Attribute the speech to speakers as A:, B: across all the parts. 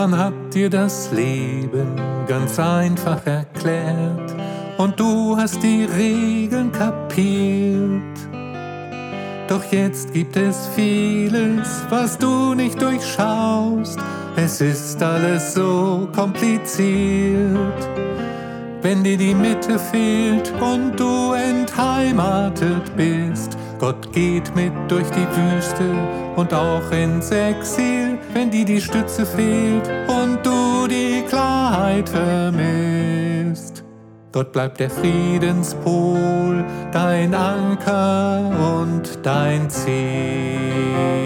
A: Man hat dir das Leben ganz einfach erklärt und du hast die Regeln kapiert. Doch jetzt gibt es vieles, was du nicht durchschaust. Es ist alles so kompliziert. Wenn dir die Mitte fehlt und du entheimatet bist, Gott geht mit durch die Wüste und auch ins Exil. Wenn dir die Stütze fehlt und du die Klarheit vermisst, Gott bleibt der Friedenspol, dein Anker und dein Ziel.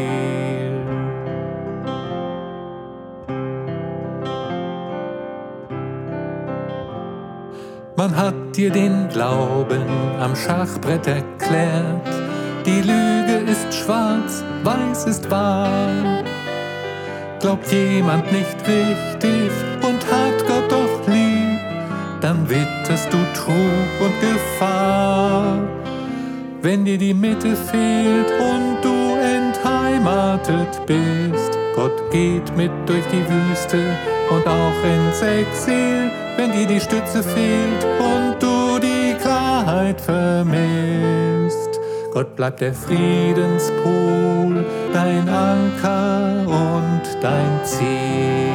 A: Man hat dir den Glauben am Schachbrett erklärt. Die Lüge ist schwarz, weiß ist wahr. Glaubt jemand nicht richtig und hat Gott doch lieb, dann witterst du Trug und Gefahr. Wenn dir die Mitte fehlt und du entheimatet bist, Gott geht mit durch die Wüste und auch ins Exil. Wenn dir die Stütze fehlt und du die Klarheit vermisst, Gott bleibt der Friedenspol, dein Anker und dein Ziel.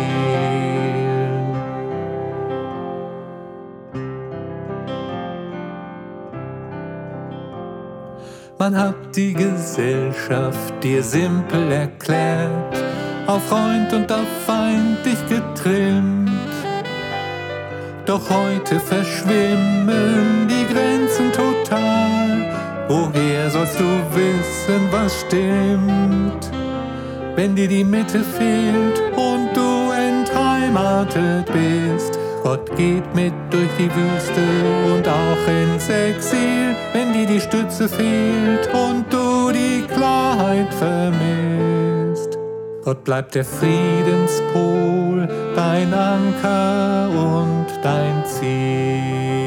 A: Man hat die Gesellschaft dir simpel erklärt, auf Freund und auf Feind dich getrimmt. Doch heute verschwimmen die Grenzen total. Woher sollst du wissen, was stimmt? Wenn dir die Mitte fehlt und du entheimatet bist, Gott geht mit durch die Wüste und auch ins Exil. Wenn dir die Stütze fehlt und du die Klarheit vermisst, Gott bleibt der Friedenspol, dein Anker und dein Ziel.